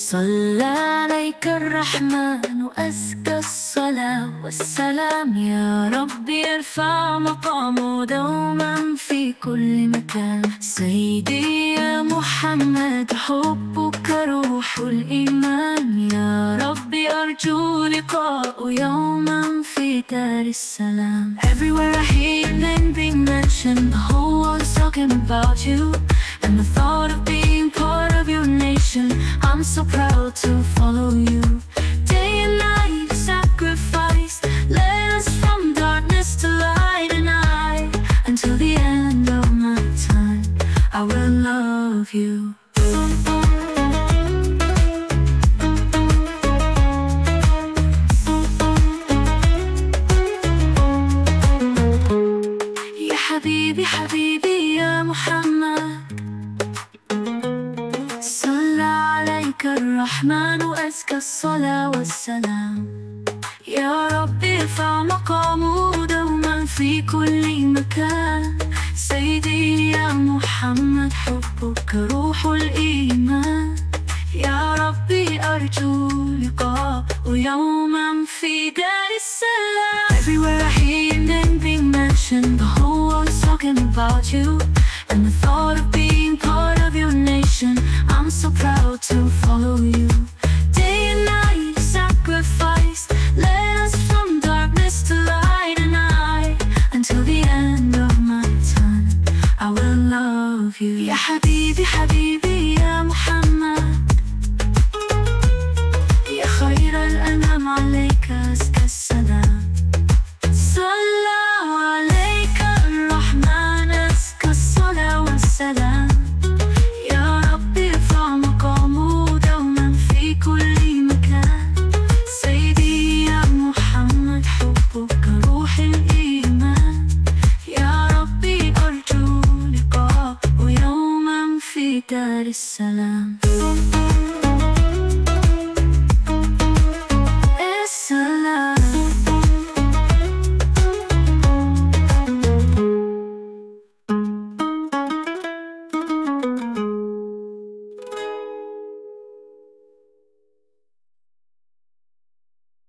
صلى عليك الرحمن وأزكى الصلاة والسلام، يا ربي ارفع مقامه دوما في كل مكان. سيدي يا محمد حبك روح الإيمان، يا ربي أرجو لقاء يوما في دار السلام. Everywhere I hear your name being mentioned, the whole world's talking about you, and the thought of being part of your nation, I'm so proud to follow you. Day and night sacrifice led us from darkness to light, and until the end of my time, I will love you. يا حبيبي حبيبي يا محمد، صلى عليك الرحمن وأزكى الصلاة والسلام. يا ربي ارفع مقامه دوما في كل مكان. سيدي يا محمد حبك روح الإيمان، يا ربي أرجو لقاء يوما في دار السلام. Everywhere I hear your name being mentioned, the whole world's talking about you, and the thought of being part of your nation, I'm so proud to follow you. Day and night sacrifice led us from darkness to light, and until the end of my time, I will love you. يا حبيبي حبيبي يا محمد، يا خير الأنام عليك أزكى السلام. صلى عليك الرحمن أزكى الصلاة والسلام، يا ربي ارفع مقامه دوما في كل مكان. سيدي يا محمد حبك روح الإيمان، يا ربي أرجو لقاء يوما في دار السلام.